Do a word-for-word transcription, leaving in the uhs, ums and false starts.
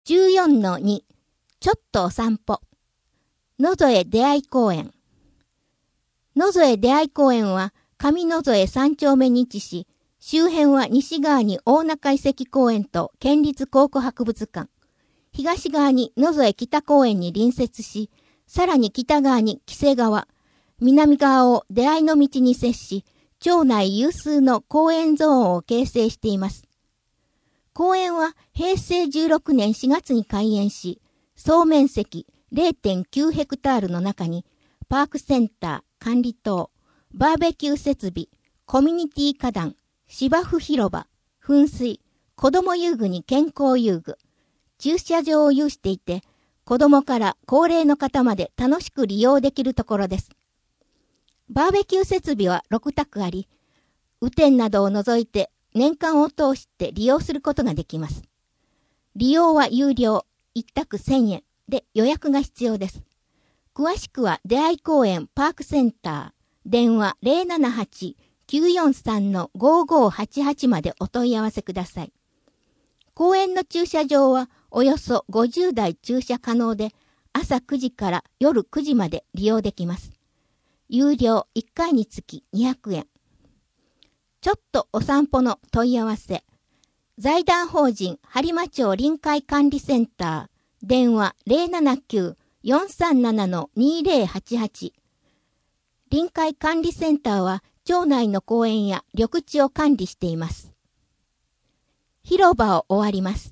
じゅうよんのに ちょっとお散歩。野添出会い公園。野添出会い公園は上野添三丁目に位置し、周辺は西側に大中遺跡公園と県立考古博物館、東側に野添北公園に隣接し、さらに北側に木瀬川、南側を出会いの道に接し、町内有数の公園ゾーンを形成しています。公園はへいせいじゅうろくねんしがつに開園し、総面積 れいてんきゅうヘクタールの中に、パークセンター、管理棟、バーベキュー設備、コミュニティ花壇、芝生広場、噴水、子供遊具に健康遊具、駐車場を有していて、子供から高齢の方まで楽しく利用できるところです。バーベキュー設備はろくたくあり、雨天などを除いて年間を通して利用することができます。利用は有料、いったくせんえんで予約が必要です。詳しくは出会い公園パークセンター、電話 ゼロななはち きゅうよんさん ごーごーはちはち までお問い合わせください。公園の駐車場はおよそごじゅうだい駐車可能で、朝くじから夜くじまで利用できます。有料いっかいにつきにひゃくえん。ちょっとお散歩の問い合わせ。財団法人播磨町臨海管理センター、電話 ゼロななきゅう よんさんなな にゼロはちはち。臨海管理センターは町内の公園や緑地を管理しています。広場を終わります。